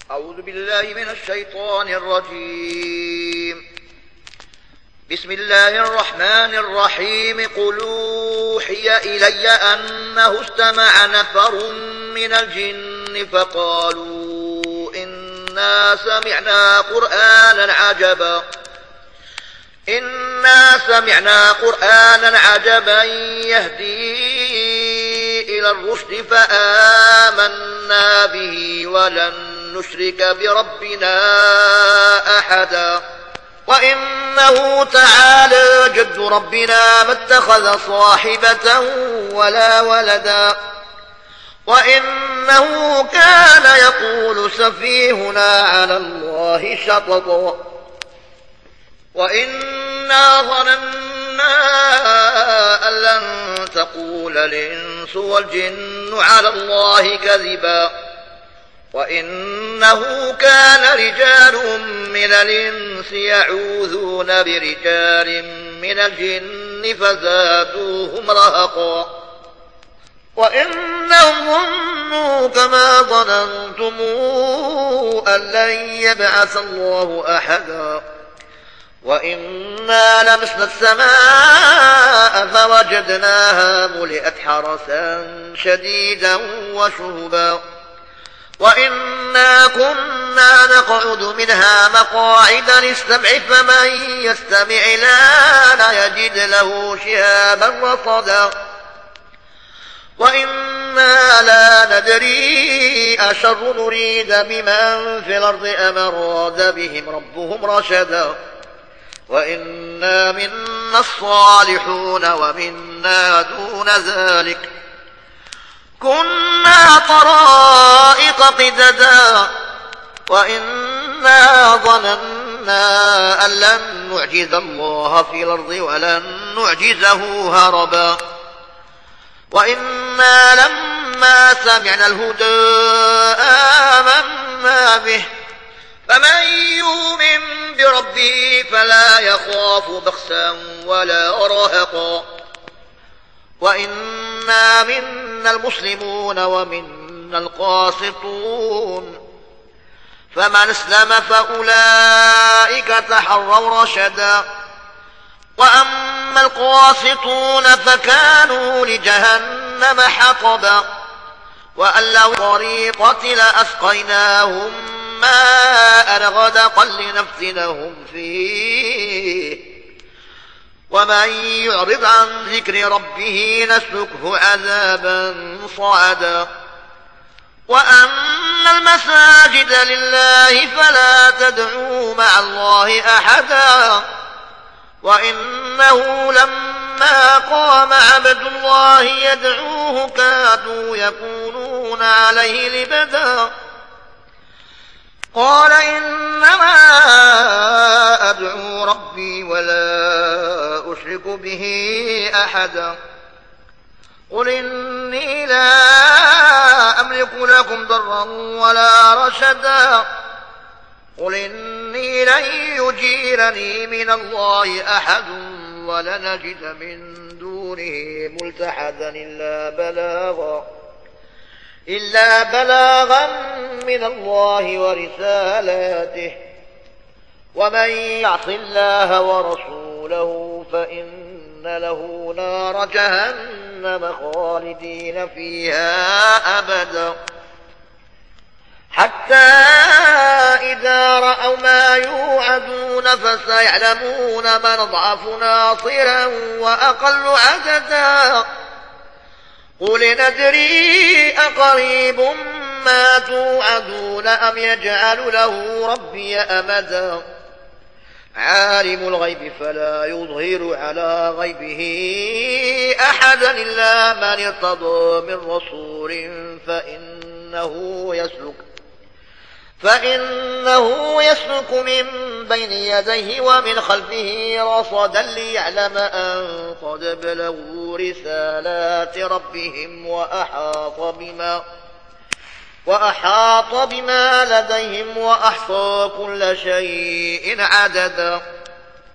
أعوذ بالله من الشيطان الرجيم. بسم الله الرحمن الرحيم. قل أوحي إلي أنه استمع نفر من الجن فقالوا إنا سمعنا قرآنا عجبا يهدي إلى الرشد فآمنا به ولن نشرك بربنا أحدا وإنه تعالى جد ربنا ما اتخذ صاحبة ولا ولدا وإنه كان يقول سفيهنا على الله شططا وإنا ظننا أن لن تقول الإنس والجن على الله كذبا وإنه كان رجال من الإنس يعوذون برجال من الجن فزادوهم رهقا وإنهم ظنوا كما ظننتم أن لن يبعث الله أحدا وإنا لمسنا السماء فوجدناها ملئت حرسا شديدا وشهبا وإنا كنا نقعد منها مقاعد للسمع فمن يستمع الآن يجد له شهابا رصدا وإنا لا ندري أشر نريد بمن في الأرض أم أراد بهم ربهم رشدا وإنا منا الصالحون ومنا دون ذلك كنا طرائق قددا وإنا ظننا أن لن نعجز الله في الأرض ولن نعجزه هربا وإنا لما سمعنا الهدى آمنا به فمن يؤمن بربه فلا يخاف بخسا ولا رهقا وإنا منا المسلمون ومنا القاسطون فمن اسلم فأولئك تحروا رشدا وأما القاسطون فكانوا لجهنم حطبا وأن لو طريقة لأسقيناهم ماء غدقا لنفتنهم فيه ومن يعرض عن ذكر ربه نسلكه عذابا صعدا وأن المساجد لله فلا تدعوا مع الله أحدا وإنه لما قام عبد الله يدعوه كادوا يكونون عليه لبدا قال إنما أدعو ربي ولا أشرك به أحدا قل إني لا أملك لكم ضرا ولا رشدا قل إني لن يجيرني من الله أحد ولنجد من دونه ملتحدا إلا بلاغا من الله ورسالاته ومن يعص الله ورسوله فإن له نار جهنم خالدين فيها أبدا حتى إذا رأوا ما يوعدون فسيعلمون من ضعف ناصرا وأقل عددا قل ندري أقريب ما توعدون أم يجعل له ربي أمدا عالم الغيب فلا يظهر على غيبه أحدا إلا من ارتضى من رسول فإنه يسلك من بين يديه ومن خلفه رصدا ليعلم أن قد بلغوا رسالات ربهم وأحاط بما لديهم وأحصى كل شيء عددا